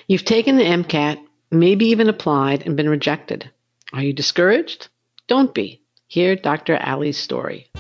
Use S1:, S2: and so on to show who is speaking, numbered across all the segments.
S1: You've taken the MCAT, maybe even applied and been rejected. Are you discouraged? Don't be. Hear Dr. Allie's story.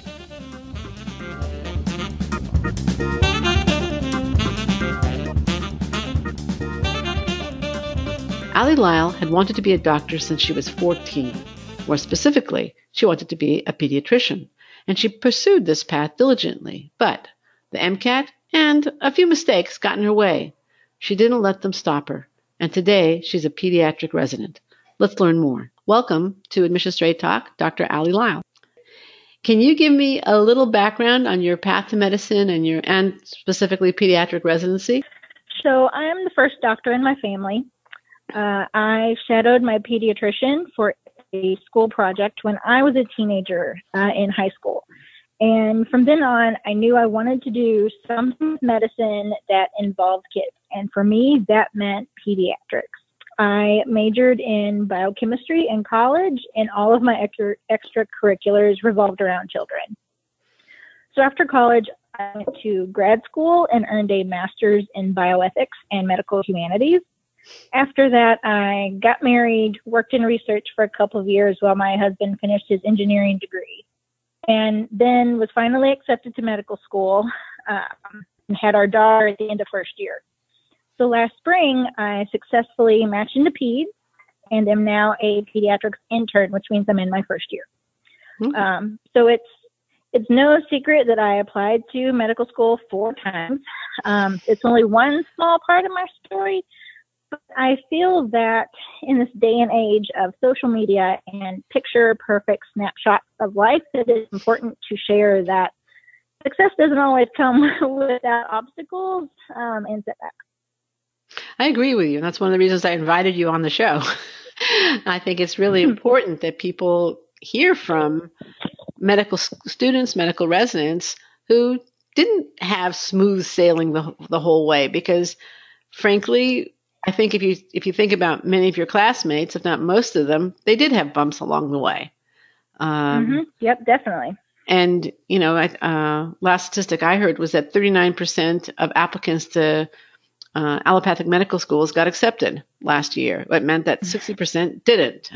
S1: Allie Lyle had wanted to be a doctor since she was 14. More specifically, she wanted to be a pediatrician, and she pursued this path diligently. But the MCAT and a few mistakes got in her way. She didn't let them stop her, and today she's a pediatric resident. Let's learn more. Welcome to Admission Straight Talk, Dr. Allie Lyle. Can you give me a little background on your path to medicine and specifically pediatric residency?
S2: So I am the first doctor in my family. I shadowed my pediatrician for a school project when I was a teenager in high school. And from then on, I knew I wanted to do something with medicine that involved kids. And for me, that meant pediatrics. I majored in biochemistry in college, and all of my extracurriculars revolved around children. So after college, I went to grad school and earned a master's in bioethics and medical humanities. After that, I got married, worked in research for a couple of years while my husband finished his engineering degree, and then was finally accepted to medical school and had our daughter at the end of first year. So last spring, I successfully matched into peds and am now a pediatrics intern, which means I'm in my first year. Mm-hmm. So it's no secret that I applied to medical school 4 times. It's only one small part of my story, but I feel that in this day and age of social media and picture-perfect snapshots of life, it is important to share that success doesn't always come without obstacles and setbacks.
S1: I agree with you. That's one of the reasons I invited you on the show. I think it's really important that people hear from medical students, medical residents who didn't have smooth sailing the whole way, because frankly, I think if you think about many of your classmates, if not most of them, they did have bumps along the way.
S2: Yep, definitely.
S1: And, last statistic I heard was that 39% of applicants to allopathic medical schools got accepted last year. It meant that 60% didn't.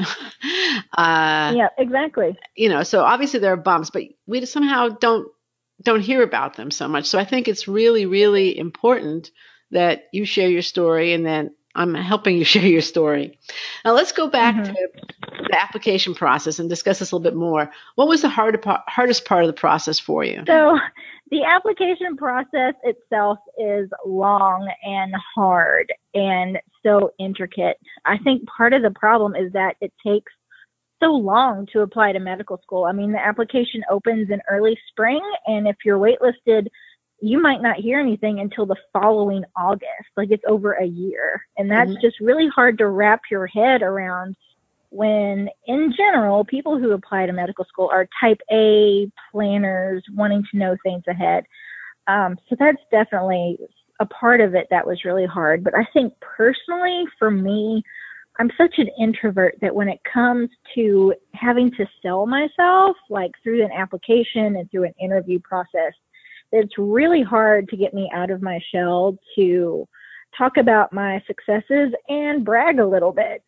S2: Yeah, exactly.
S1: So obviously there are bumps, but we somehow don't hear about them so much. So I think it's really, really important that you share your story, and then I'm helping you share your story. Now let's go back to the application process and discuss this a little bit more. What was the hardest part of the process for you?
S2: So the application process itself is long and hard and so intricate. I think part of the problem is that it takes so long to apply to medical school. I mean, the application opens in early spring, and if you're waitlisted, you might not hear anything until the following August. Like, it's over a year. And that's just really hard to wrap your head around when, in general, people who apply to medical school are type A planners wanting to know things ahead. So that's definitely a part of it that was really hard. But I think personally, for me, I'm such an introvert that when it comes to having to sell myself, like through an application and through an interview process, it's really hard to get me out of my shell to talk about my successes and brag a little bit.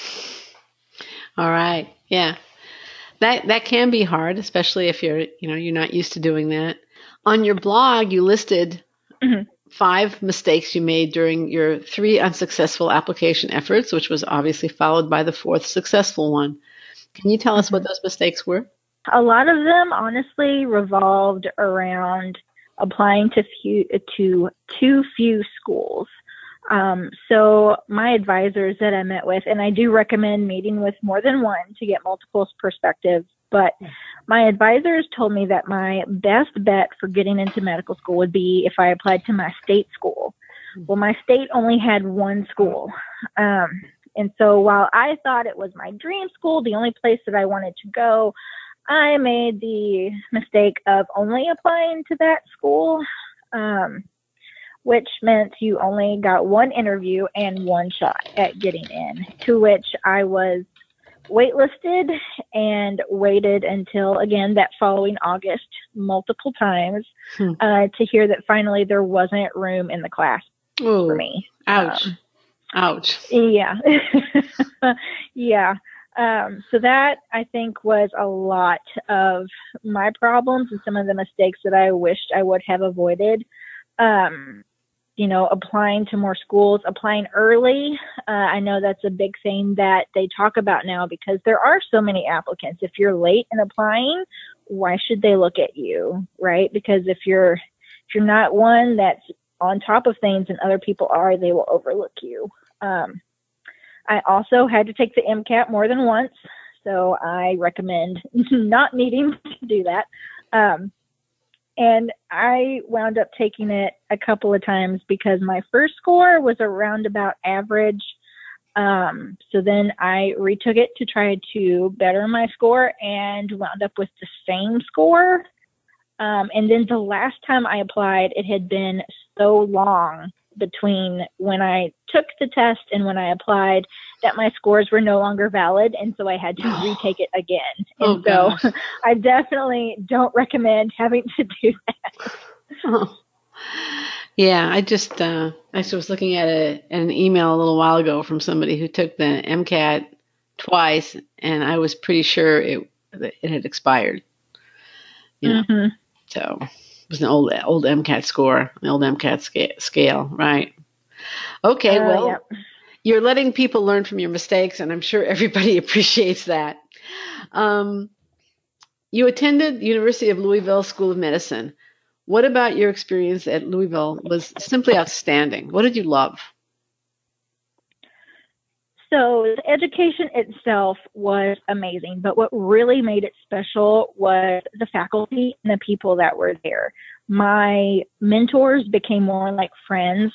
S1: All right. Yeah. That can be hard, especially if you're not used to doing that. On your blog, you listed 5 mistakes you made during your 3 unsuccessful application efforts, which was obviously followed by the 4th successful one. Can you tell us what those mistakes were?
S2: A lot of them honestly revolved around applying to too few schools. So my advisors that I met with, and I do recommend meeting with more than one to get multiple perspectives, but my advisors told me that my best bet for getting into medical school would be if I applied to my state school. Well, my state only had 1 school. And so while I thought it was my dream school, the only place that I wanted to go, I made the mistake of only applying to that school, which meant you only got 1 interview and 1 shot at getting in, to which I was waitlisted and waited until, again, that following August multiple times to hear that finally there wasn't room in the class for me.
S1: Ouch. Ouch.
S2: Yeah. Yeah. So that I think was a lot of my problems and some of the mistakes that I wished I would have avoided. Um, applying to more schools, applying early. I know that's a big thing that they talk about now because there are so many applicants. If you're late in applying, why should they look at you, right? Because if you're not one that's on top of things and other people are, they will overlook you. I also had to take the MCAT more than once, so I recommend not needing to do that. And I wound up taking it a couple of times because my first score was around about average. So then I retook it to try to better my score and wound up with the same score. And then the last time I applied, it had been so long between when I took the test and when I applied that my scores were no longer valid. And so I had to retake it again. And so I definitely don't recommend having to do that.
S1: Oh. Yeah, I was looking at an email a little while ago from somebody who took the MCAT twice, and I was pretty sure it had expired.
S2: Mm-hmm.
S1: So it was an old MCAT score, an old MCAT scale, right? Okay, well,
S2: yep.
S1: You're letting people learn from your mistakes, and I'm sure everybody appreciates that. You attended the University of Louisville School of Medicine. What about your experience at Louisville was simply outstanding? What did you love?
S2: So the education itself was amazing, but what really made it special was the faculty and the people that were there. My mentors became more like friends.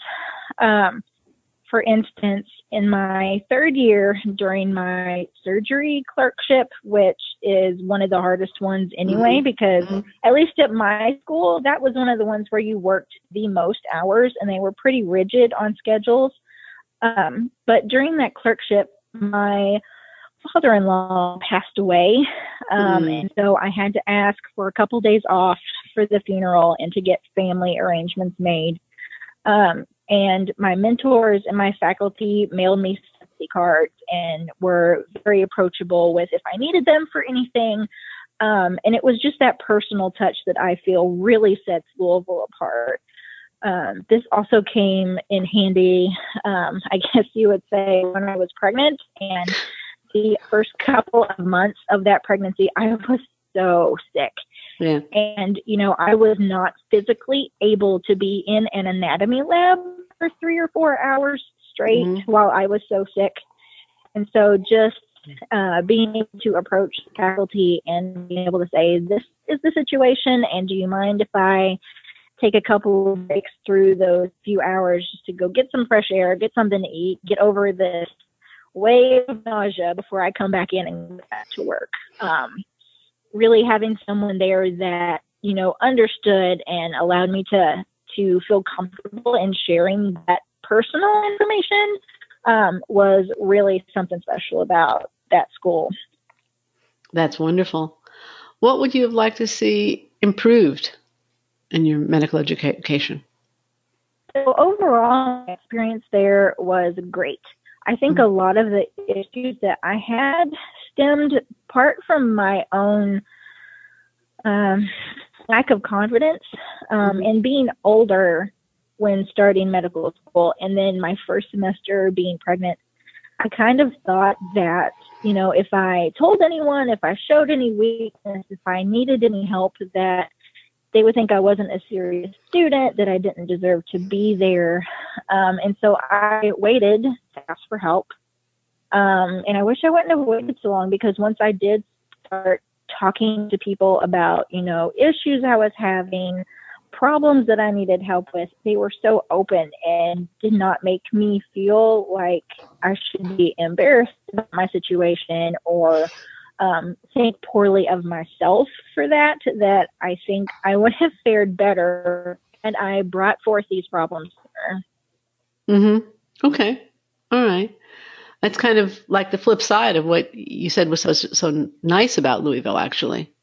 S2: For instance, in my third year during my surgery clerkship, which is one of the hardest ones anyway, because at least at my school, that was one of the ones where you worked the most hours and they were pretty rigid on schedules. But during that clerkship, my father-in-law passed away. And so I had to ask for a couple days off for the funeral and to get family arrangements made. And my mentors and my faculty mailed me sympathy cards and were very approachable with if I needed them for anything. And it was just that personal touch that I feel really sets Louisville apart. This also came in handy, I guess you would say, when I was pregnant. And the first couple of months of that pregnancy, I was so sick.
S1: Yeah.
S2: And, I was not physically able to be in an anatomy lab for 3 or 4 hours straight while I was so sick. And so just being able to approach the faculty and being able to say, this is the situation, and do you mind if I take a couple of breaks through those few hours just to go get some fresh air, get something to eat, get over this wave of nausea before I come back in and get back to work. Really having someone there that, understood and allowed me to feel comfortable in sharing that personal information was really something special about that school.
S1: That's wonderful. What would you have liked to see improved in your medical education?
S2: So overall, my experience there was great. I think a lot of the issues that I had stemmed part from my own lack of confidence and being older when starting medical school. And then my first semester being pregnant, I kind of thought that, if I told anyone, if I showed any weakness, if I needed any help, that they would think I wasn't a serious student, that I didn't deserve to be there. And so I waited to ask for help. And I wish I wouldn't have waited so long, because once I did start talking to people about, issues I was having, problems that I needed help with, they were so open and did not make me feel like I should be embarrassed about my situation or think poorly of myself for that I think I would have fared better and I brought forth these problems sooner.
S1: Okay. All right. That's kind of like the flip side of what you said was so nice about Louisville, actually.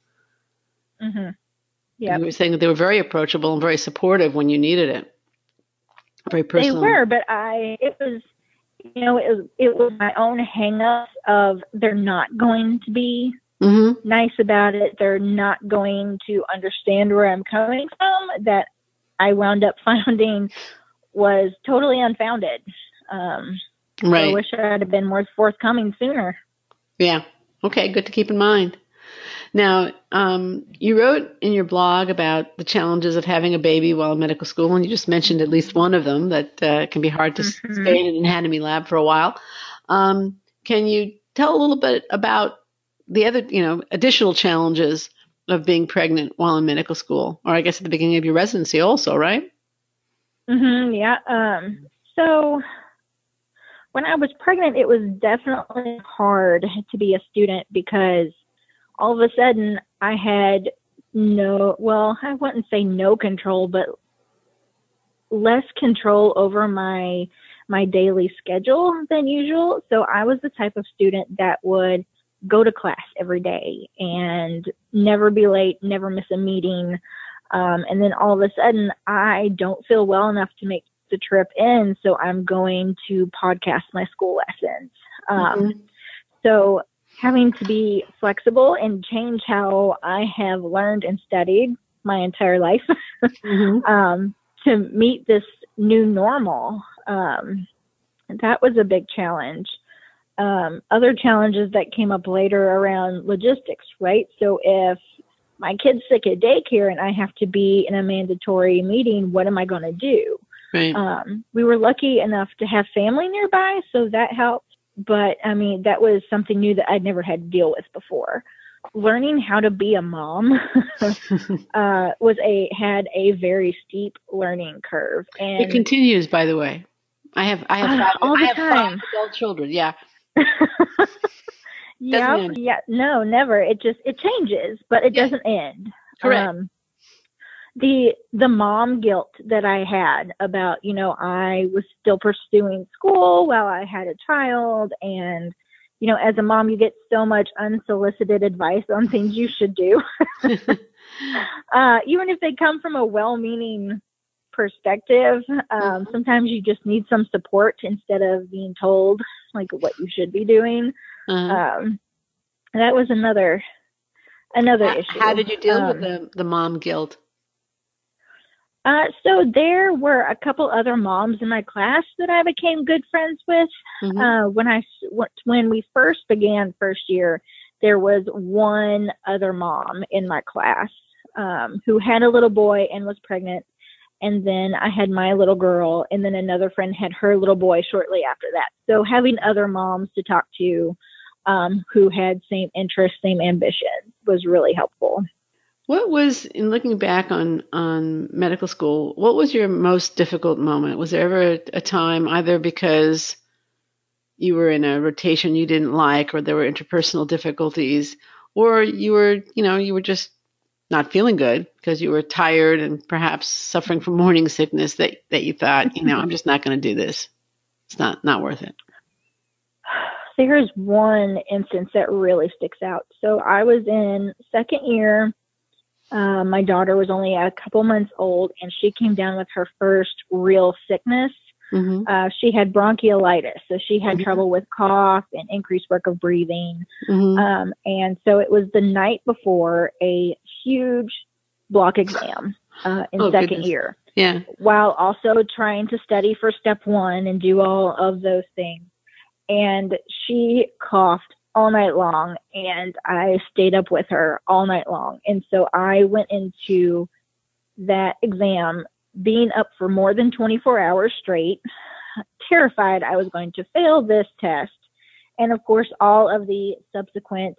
S2: Yeah.
S1: You were saying that they were very approachable and very supportive when you needed it. Very personal.
S2: They were, but it was, it was my own hang-ups of they're not going to be nice about it. They're not going to understand where I'm coming from, that I wound up finding was totally unfounded.
S1: Right.
S2: So I wish I had been more forthcoming sooner.
S1: Yeah. Okay. Good to keep in mind. Now, you wrote in your blog about the challenges of having a baby while in medical school, and you just mentioned at least one of them, that can be hard to stay in an anatomy lab for a while. Can you tell a little bit about the other, additional challenges of being pregnant while in medical school, or I guess at the beginning of your residency also, right?
S2: Yeah. So when I was pregnant, it was definitely hard to be a student because all of a sudden I had I wouldn't say no control, but less control over my daily schedule than usual. So I was the type of student that would go to class every day and never be late, never miss a meeting. And then all of a sudden I don't feel well enough to make the trip in. So I'm going to podcast my school lessons. So having to be flexible and change how I have learned and studied my entire life to meet this new normal. That was a big challenge. Other challenges that came up later around logistics, right? So if my kid's sick at daycare and I have to be in a mandatory meeting, what am I going to do?
S1: Right.
S2: We were lucky enough to have family nearby, so that helped. But I mean, that was something new that I'd never had to deal with before. Learning how to be a mom had a very steep learning curve. And
S1: it continues, by the way. I have five adult children. Yeah.
S2: Yeah. No, never. It changes, but it doesn't end.
S1: Correct.
S2: The mom guilt that I had about, I was still pursuing school while I had a child. And, as a mom, you get so much unsolicited advice on things you should do. Even if they come from a well-meaning perspective, sometimes you just need some support instead of being told like what you should be doing. That was another issue.
S1: How did you deal with the mom guilt?
S2: So there were a couple other moms in my class that I became good friends with. When we first began first year, there was one other mom in my class who had a little boy and was pregnant. And then I had my little girl, and then another friend had her little boy shortly after that. So having other moms to talk to who had same interests, same ambitions was really helpful.
S1: What was, in looking back on medical school, what was your most difficult moment? Was there ever a time, either because you were in a rotation you didn't like, or there were interpersonal difficulties, or you were just not feeling good because you were tired and perhaps suffering from morning sickness, that you thought, I'm just not going to do this. It's not worth it.
S2: There's one instance that really sticks out. So I was in second year. My daughter was only a couple months old, and she came down with her first real sickness. She had bronchiolitis, so she had trouble with cough and increased work of breathing. And so it was the night before a huge block exam in second year.
S1: Yeah.
S2: While also trying to study for step one and do all of those things. And she coughed all night long, and I stayed up with her all night long. And so I went into that exam being up for more than 24 hours straight, terrified I was going to fail this test. And of course, all of the subsequent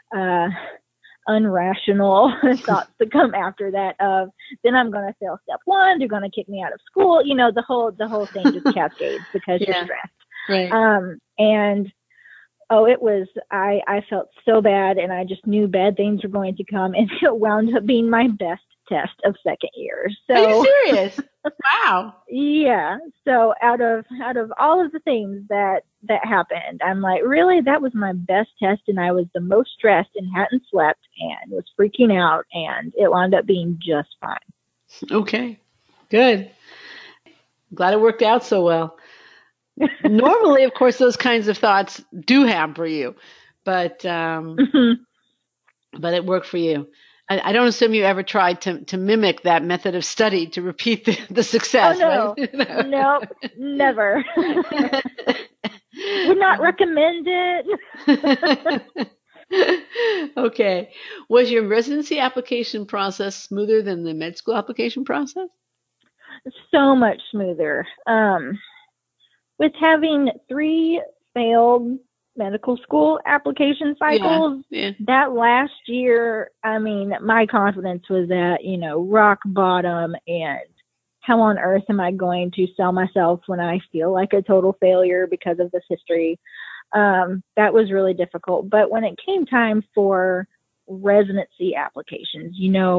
S2: unrational thoughts that come after that of, then I'm going to fail step one, they're going to kick me out of school. The whole thing just cascades because you're stressed.
S1: Right.
S2: And it was, I felt so bad, and I just knew bad things were going to come, and it wound up being my best test of second year. So,
S1: are you serious? Wow.
S2: Yeah. So out of all of the things that happened, I'm like, really, that was my best test, and I was the most stressed and hadn't slept and was freaking out, and it wound up being just fine.
S1: Okay. Good. Glad it worked out so well. Normally, of course, those kinds of thoughts do hamper you, but but it worked for you. I don't assume you ever tried to mimic that method of study to repeat the
S2: Oh
S1: success, right?
S2: no, no, never. Would not recommend it.
S1: Okay. Was your residency application process smoother than the med school application process?
S2: So much smoother. With having 3 failed medical school application
S1: Yeah.
S2: cycles,
S1: Yeah.
S2: that last year, I mean, my confidence was at, rock bottom, and how on earth am I going to sell myself when I feel like a total failure because of this history? That was really difficult. But when it came time for residency applications,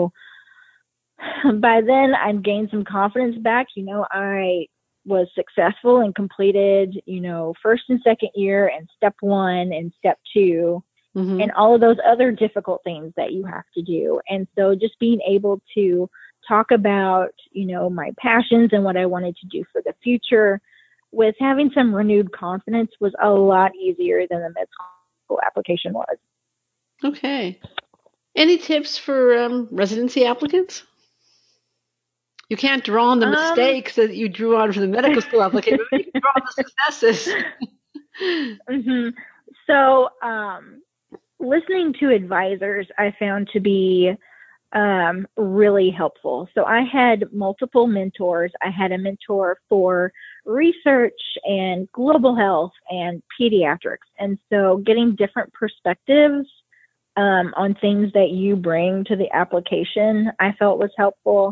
S2: by then I'd gained some confidence back. I was successful and completed, first and second year and step 1 and step 2
S1: Mm-hmm.
S2: and all of those other difficult things that you have to do. And so just being able to talk about, my passions and what I wanted to do for the future with having some renewed confidence was a lot easier than the med school application was.
S1: Okay. Any tips for residency applicants? You can't draw on the mistakes that you drew on for the medical school application, but you can draw on the successes.
S2: Mm-hmm. So, listening to advisors, I found to be really helpful. So I had multiple mentors. I had a mentor for research and global health and pediatrics. And so getting different perspectives on things that you bring to the application, I felt was helpful.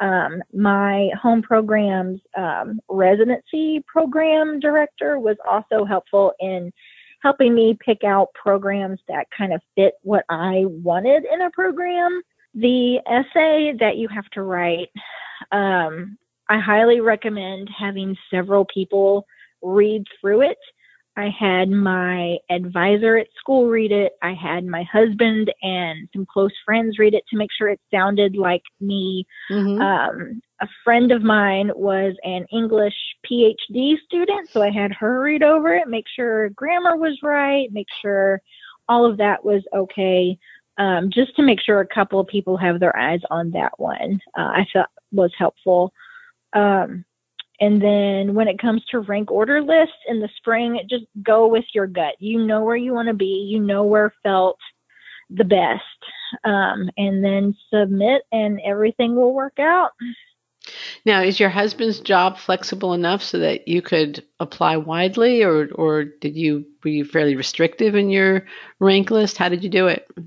S2: My home program's residency program director was also helpful in helping me pick out programs that kind of fit what I wanted in a program. The essay that you have to write, I highly recommend having several people read through it. I had my advisor at school read it. I had my husband and some close friends read it to make sure it sounded like me.
S1: Mm-hmm.
S2: A friend of mine was an English PhD student, so I had her read over it, make sure grammar was right, make sure all of that was okay, just to make sure a couple of people have their eyes on that one. I thought was helpful. And then when it comes to rank order lists in the spring, just go with your gut. You know where you want to be. You know where felt the best. And then submit and everything will work out.
S1: Now, is your husband's job flexible enough so that you could apply widely, or were you fairly restrictive in your rank list? How did you do it?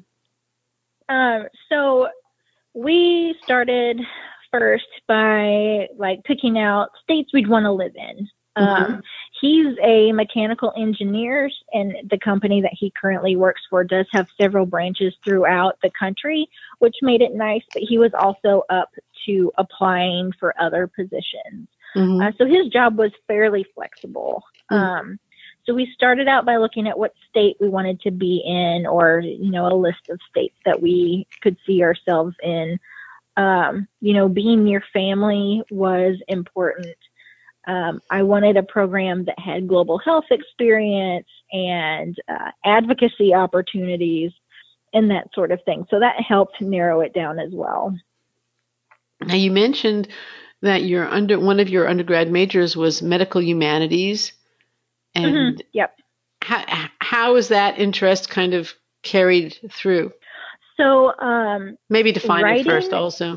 S2: So we started first by picking out states we'd want to live in. He's a mechanical engineer, and the company that he currently works for does have several branches throughout the country, which made it nice, but he was also up to applying for other positions. So his job was fairly flexible. So we started out by looking at what state we wanted to be in, or, a list of states that we could see ourselves in. Being near family was important. I wanted a program that had global health experience and advocacy opportunities and that sort of thing. So that helped narrow it down as well.
S1: Now, you mentioned that one of your undergrad majors was medical humanities. And
S2: Yep.
S1: How is that interest kind of carried through?
S2: So
S1: maybe define
S2: writing,
S1: it first also.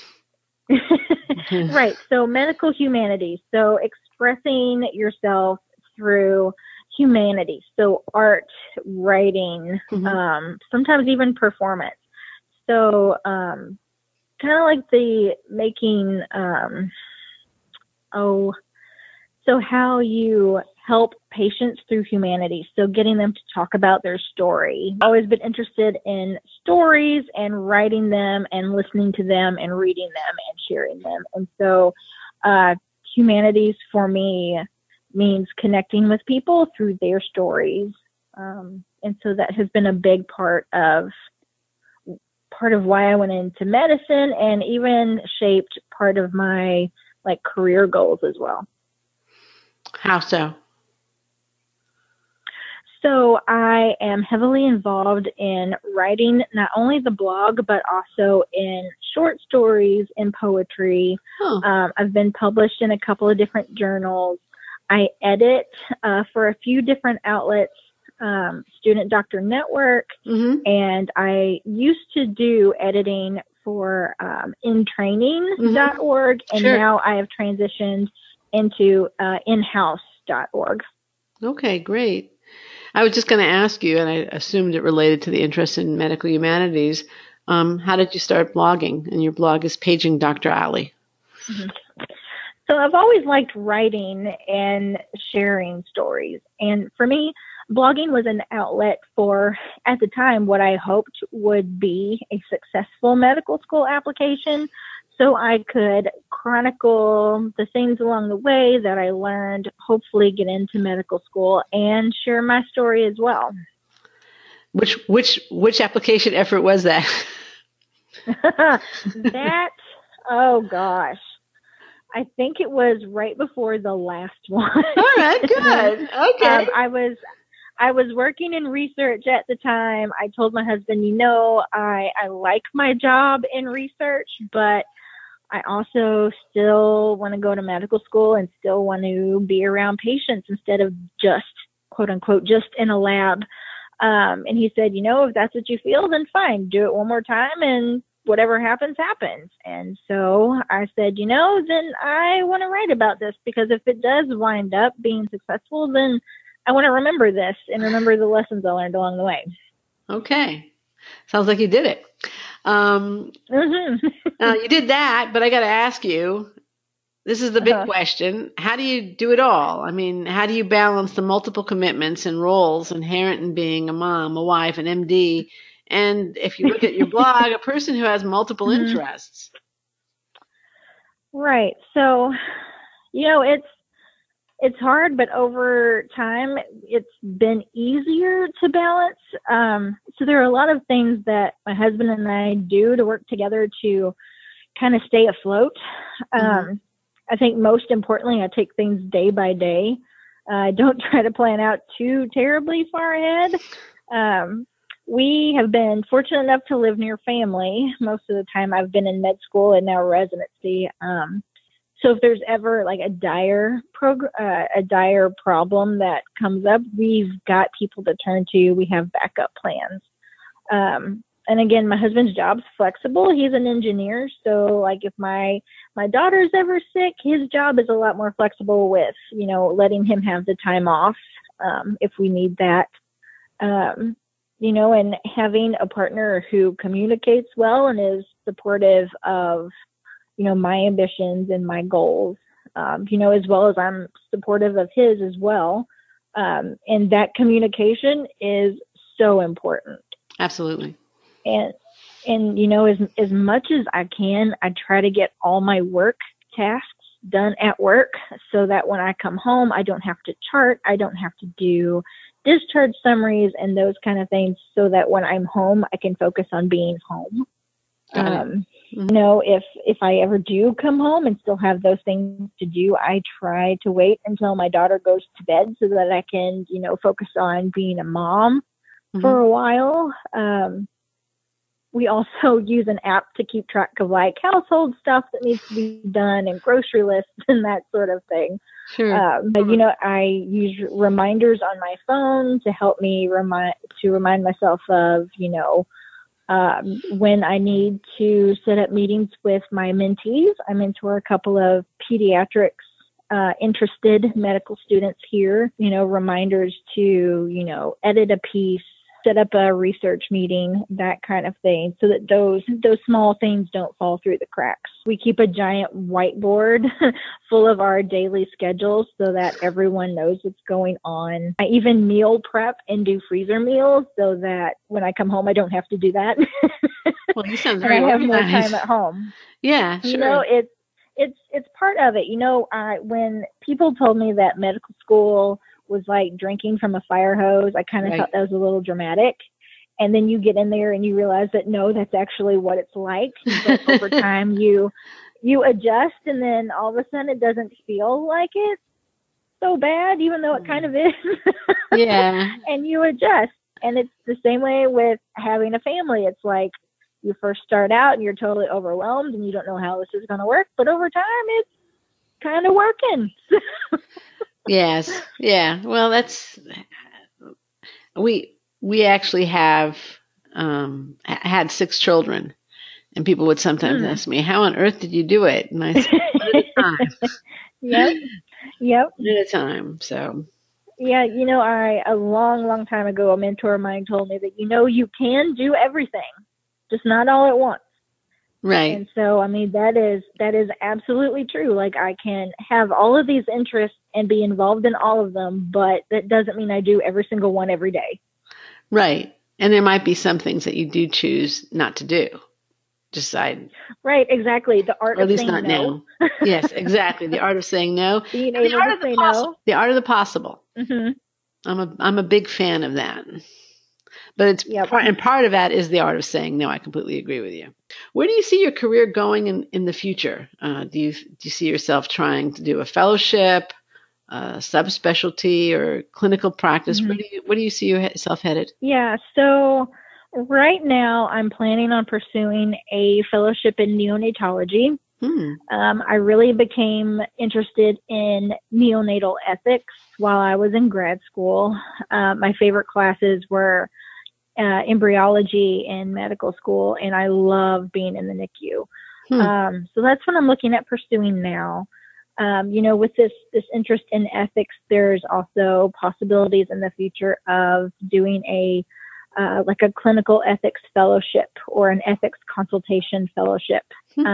S2: Right. So medical humanities. So expressing yourself through humanity. So art, writing, sometimes even performance. So kind of like the making, so how you help patients through humanity. So getting them to talk about their story. I've always been interested in stories and writing them and listening to them and reading them and sharing them. And so humanities for me means connecting with people through their stories. And so that has been a big part of why I went into medicine, and even shaped part of my career goals as well.
S1: How so?
S2: So I am heavily involved in writing not only the blog, but also in short stories and poetry.
S1: Oh.
S2: I've been published in a couple of different journals. I edit for a few different outlets, Student Doctor Network, and I used to do editing for intraining.org, and now I have transitioned into inhouse.org.
S1: Okay, great. I was just going to ask you, and I assumed it related to the interest in medical humanities. How did you start blogging? And your blog is Paging Dr. Ali.
S2: So I've always liked writing and sharing stories. And for me, blogging was an outlet for, at the time, what I hoped would be a successful medical school application. So I could chronicle the things along the way that I learned, hopefully get into medical school, and share my story as well.
S1: Which application effort was that?
S2: Oh gosh. I think it was right before the last one.
S1: All right, good. Okay.
S2: I was working in research at the time. I told my husband, I like my job in research, but I also still want to go to medical school and still want to be around patients instead of just, quote unquote, just in a lab. And he said, if that's what you feel, then fine, do it one more time and whatever happens, happens. And so I said, then I want to write about this, because if it does wind up being successful, then I want to remember this and remember the lessons I learned along the way.
S1: Okay. Sounds like you did it. You did that, but I got to ask you, this is the big question. How do you do it all? I mean, how do you balance the multiple commitments and roles inherent in being a mom, a wife, an MD, and if you look at your blog, a person who has multiple interests?
S2: Right. So, it's hard, but over time, it's been easier to balance. So there are a lot of things that my husband and I do to work together to kind of stay afloat. I think most importantly, I take things day by day. I don't try to plan out too terribly far ahead. We have been fortunate enough to live near family. Most of the time I've been in med school and now residency. So if there's ever like a dire problem that comes up, we've got people to turn to. We have backup plans. And again, my husband's job's flexible. He's an engineer. So like if my daughter's ever sick, his job is a lot more flexible with, letting him have the time off if we need that. And having a partner who communicates well and is supportive of, my ambitions and my goals, as well as I'm supportive of his as well. And that communication is so important.
S1: Absolutely.
S2: And as much as I can, I try to get all my work tasks done at work so that when I come home, I don't have to chart. I don't have to do discharge summaries and those kind of things, so that when I'm home, I can focus on being home. If I ever do come home and still have those things to do, I try to wait until my daughter goes to bed so that I can, focus on being a mom for a while. We also use an app to keep track of like household stuff that needs to be done and grocery lists and that sort of thing.
S1: Sure.
S2: I use reminders on my phone to help me remind myself of, when I need to set up meetings with my mentees. I mentor a couple of pediatrics interested medical students here, reminders to, edit a piece, set up a research meeting, that kind of thing, so that those small things don't fall through the cracks. We keep a giant whiteboard full of our daily schedules so that everyone knows what's going on. I even meal prep and do freezer meals so that when I come home, I don't have to do that.
S1: Well, you sound very
S2: and I have
S1: organized.
S2: more time at home.
S1: Yeah, sure.
S2: It's part of it. When people told me that medical school was like drinking from a fire hose, I kind of thought that was a little dramatic. And then you get in there and you realize that no, that's actually what it's like. But over time you adjust, and then all of a sudden it doesn't feel like it's so bad, even though it kind of is.
S1: Yeah.
S2: And you adjust. And it's the same way with having a family. It's like you first start out and you're totally overwhelmed and you don't know how this is going to work. But over time, it's kind of working.
S1: Yes. Yeah. Well, we actually have had 6 children, and people would sometimes ask me, "How on earth did you do it?" And I said, "One at a time,
S2: Yep. Yep.
S1: one at a time." So,
S2: Yeah, a long time ago, a mentor of mine told me that, you can do everything, just not all at once.
S1: right.
S2: And so, I mean, that is absolutely true. Like, I can have all of these interests and be involved in all of them, but that doesn't mean I do every single one every day.
S1: Right. And there might be some things that you do choose not to do. Decide.
S2: Right, exactly. The art
S1: Or at
S2: of
S1: least
S2: saying
S1: not
S2: no.
S1: now. Yes, exactly. The art of saying no.
S2: Being
S1: And the
S2: able
S1: art
S2: to
S1: of the
S2: say
S1: possible.
S2: no.
S1: The art of the possible.
S2: Mm-hmm.
S1: I'm a big fan of that. But it's
S2: Yep.
S1: part of that is the art of saying no. I completely agree with you. Where do you see your career going in the future? Do you see yourself trying to do a fellowship, subspecialty, or clinical practice?
S2: Mm-hmm.
S1: Where do you see yourself headed?
S2: Yeah, so right now I'm planning on pursuing a fellowship in neonatology. I really became interested in neonatal ethics while I was in grad school. My favorite classes were embryology in medical school, and I love being in the NICU. So that's what I'm looking at pursuing now. With this interest in ethics, there's also possibilities in the future of doing like a clinical ethics fellowship or an ethics consultation fellowship.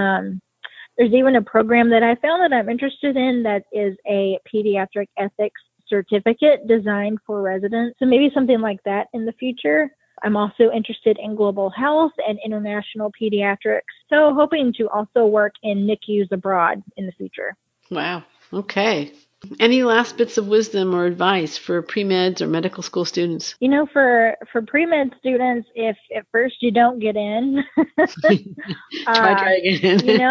S2: There's even a program that I found that I'm interested in that is a pediatric ethics certificate designed for residents. So maybe something like that in the future. I'm also interested in global health and international pediatrics. So hoping to also work in NICUs abroad in the future.
S1: Wow. Okay. Any last bits of wisdom or advice for pre-meds or medical school students?
S2: For pre-med students, if at first you don't get in,
S1: try again.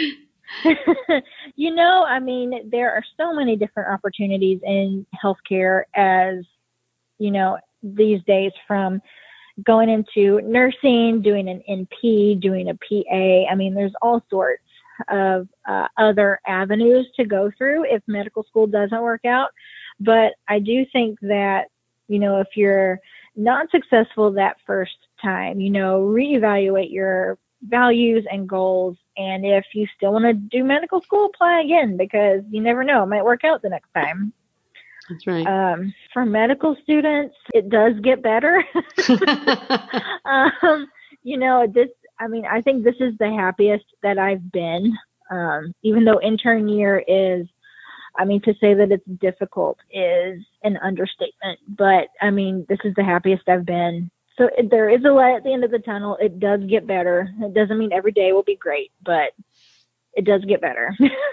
S2: I mean, there are so many different opportunities in healthcare as, these days, from going into nursing, doing an NP, doing a PA. I mean, there's all sorts of other avenues to go through if medical school doesn't work out. But I do think that, if you're not successful that first time, reevaluate your values and goals. And if you still want to do medical school, apply again, because you never know, it might work out the next time.
S1: That's right.
S2: For medical students, it does get better. I think this is the happiest that I've been, even though intern year is, to say that it's difficult is an understatement. But, this is the happiest I've been. So there is a light at the end of the tunnel. It does get better. It doesn't mean every day will be great, but it does get better.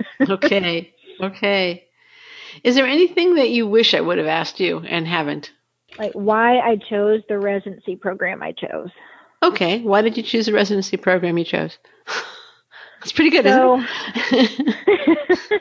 S1: Okay. Is there anything that you wish I would have asked you and haven't?
S2: Like why I chose the residency program I chose.
S1: Okay. Why did you choose the residency program you chose? That's pretty good, isn't it?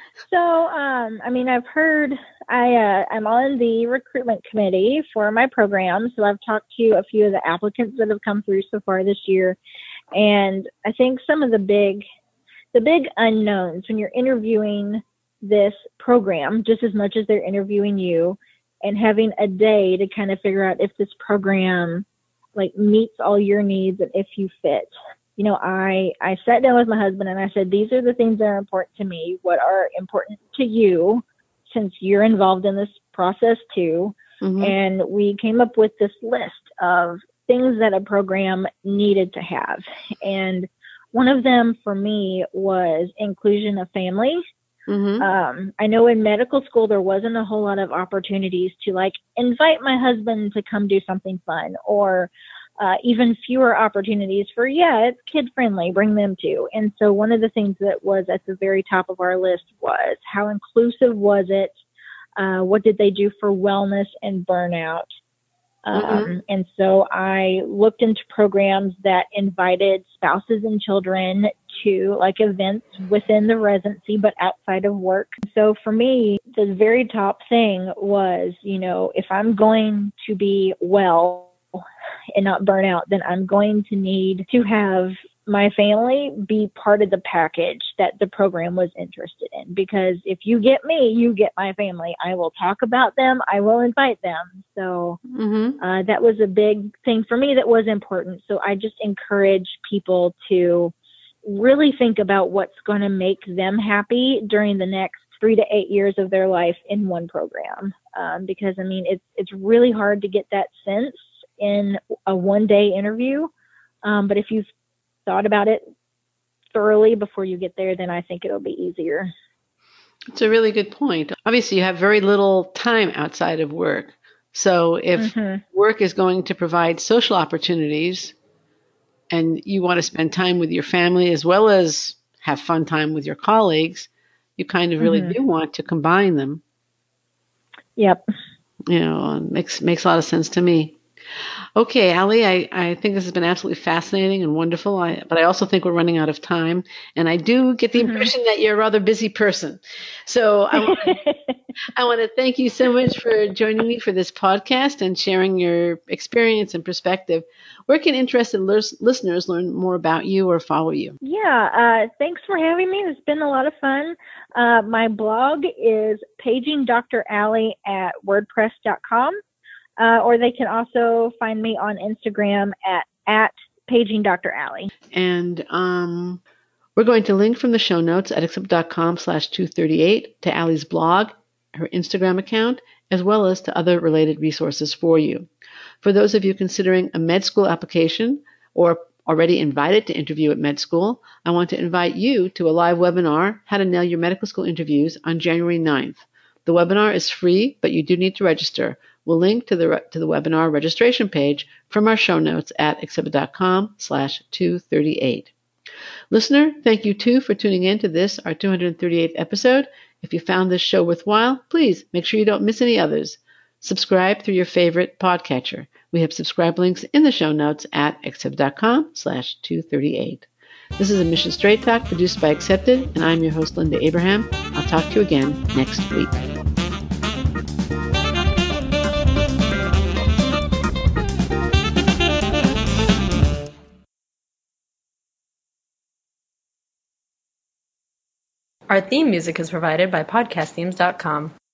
S2: I've heard I'm on the recruitment committee for my program. So I've talked to a few of the applicants that have come through so far this year. And I think some of the big unknowns when you're interviewing this program, just as much as they're interviewing you, and having a day to kind of figure out if this program meets all your needs and if you fit. I sat down with my husband and I said, these are the things that are important to me. What are important to you, since you're involved in this process too? Mm-hmm. And we came up with this list of things that a program needed to have. And one of them for me was inclusion of family. Mm-hmm. I know in medical school, there wasn't a whole lot of opportunities to invite my husband to come do something fun, or even fewer opportunities for, it's kid friendly, bring them too. And so one of the things that was at the very top of our list was how inclusive was it? What did they do for wellness and burnout? And so I looked into programs that invited spouses and children to like events within the residency, but outside of work. So for me, the very top thing was, if I'm going to be well and not burn out, then I'm going to need to have my family be part of the package that the program was interested in. Because if you get me, you get my family. I will talk about them. I will invite them. So that was a big thing for me that was important. So I just encourage people to really think about what's going to make them happy during the next 3 to 8 years of their life in one program. Because it's really hard to get that sense in a one-day interview. But if you've thought about it thoroughly before you get there, then I think it'll be easier.
S1: It's a really good point. Obviously, you have very little time outside of work. So if work is going to provide social opportunities and you want to spend time with your family as well as have fun time with your colleagues, you kind of really do want to combine them.
S2: Yep.
S1: Makes a lot of sense to me. Okay, Allie, I think this has been absolutely fascinating and wonderful, but I also think we're running out of time, and I do get the impression that you're a rather busy person. So I want to thank you so much for joining me for this podcast and sharing your experience and perspective. Where can interested listeners learn more about you or follow you?
S2: Yeah, thanks for having me. It's been a lot of fun. My blog is pagingdrallie@wordpress.com. Or they can also find me on Instagram at pagingdrallie.
S1: And we're going to link from the show notes at accepted.com/238 to Allie's blog, her Instagram account, as well as to other related resources for you. For those of you considering a med school application or already invited to interview at med school, I want to invite you to a live webinar, How to Nail Your Medical School Interviews, on January 9th. The webinar is free, but you do need to register. We'll link to the webinar registration page from our show notes at accepted.com/238. Listener, thank you too for tuning in to this, our 238th episode. If you found this show worthwhile, please make sure you don't miss any others. Subscribe through your favorite podcatcher. We have subscribe links in the show notes at accepted.com/238. This is a Mission Straight Talk produced by Accepted, and I'm your host, Linda Abraham. I'll talk to you again next week.
S3: Our theme music is provided by podcastthemes.com.